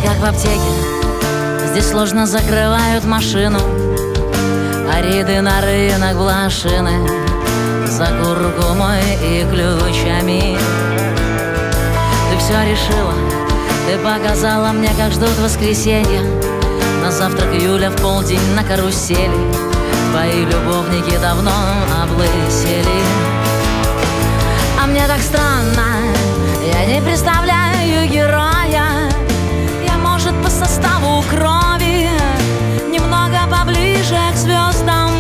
как в аптеке. Здесь сложно закрывают машину, а рейды на рынок блошины за куркумой и ключами. Ты все решила, ты показала мне, как ждут воскресенья. На завтрак Юля в полдень на карусели. Твои любовники давно облысели. А мне так странно, я не представляю героя. Я, может, по составу крови немного поближе к звездам.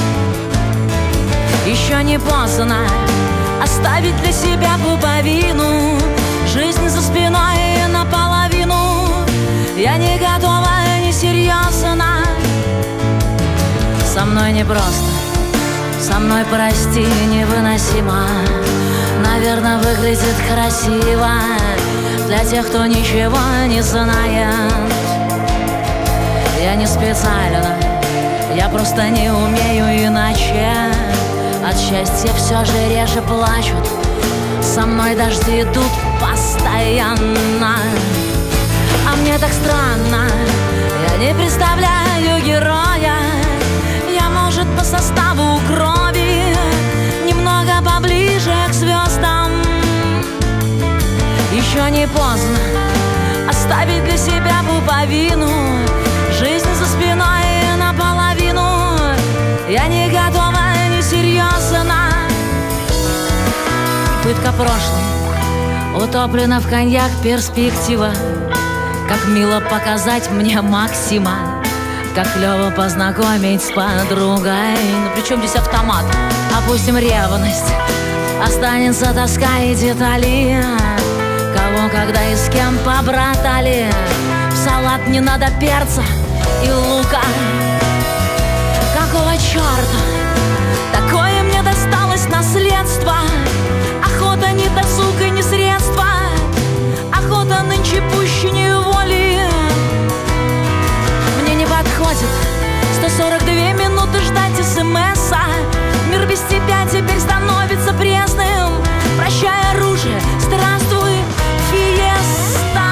Еще не поздно оставить для себя пуповину, жизнь за спиной наполовину. Я не готова, не серьезно. Со мной непросто, со мной, прости, невыносимо. Наверное, выглядит красиво для тех, кто ничего не знает. Я не специально, я просто не умею иначе. От счастья все же реже плачут, со мной дожди идут постоянно. А мне так странно, я не представляю героя. Я, может, по составу крови немного поближе к звездам. Еще не поздно оставить для себя пуповину, жизнь за спиной наполовину. Я не готова, не серьезно. Пытка прошлой утоплена в коньяк перспектива. Как мило показать мне Максима, как клево познакомить с подругой. Ну при чем здесь автомат? Опустим ревность, останется тоска и детали. Кого, когда и с кем побратали. В салат не надо перца и лука. Какого черта такое мне досталось наследство? Охота не досуг и не средство. Охота нынче пуще неволи. Мне не подходит 142 минуты ждать СМС-а. Мир без тебя теперь становится пресным. Прощай оружие, здравствуй, фиеста.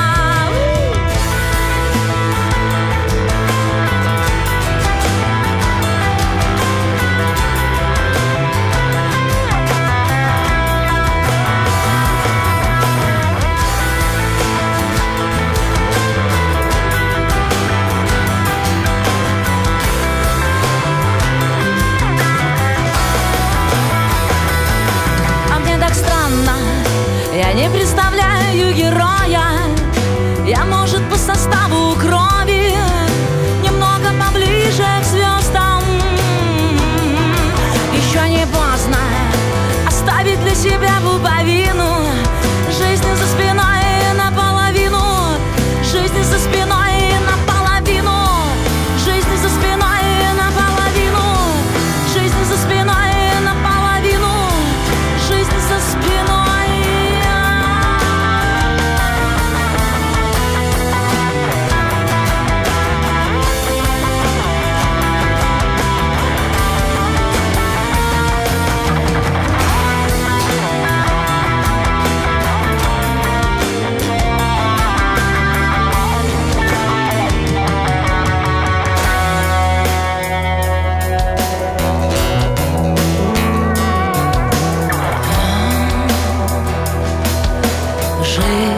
Я не представляю героя. Я, может, по составу крови немного поближе к звездам. Еще не поздно оставить для себя пуповину, жизнь за спиной наполовину. Жизнь за спиной наполовину. Жизнь за спиной наполовину. Жизнь за спиной наполовину. Жизнь за спиной. Жизнь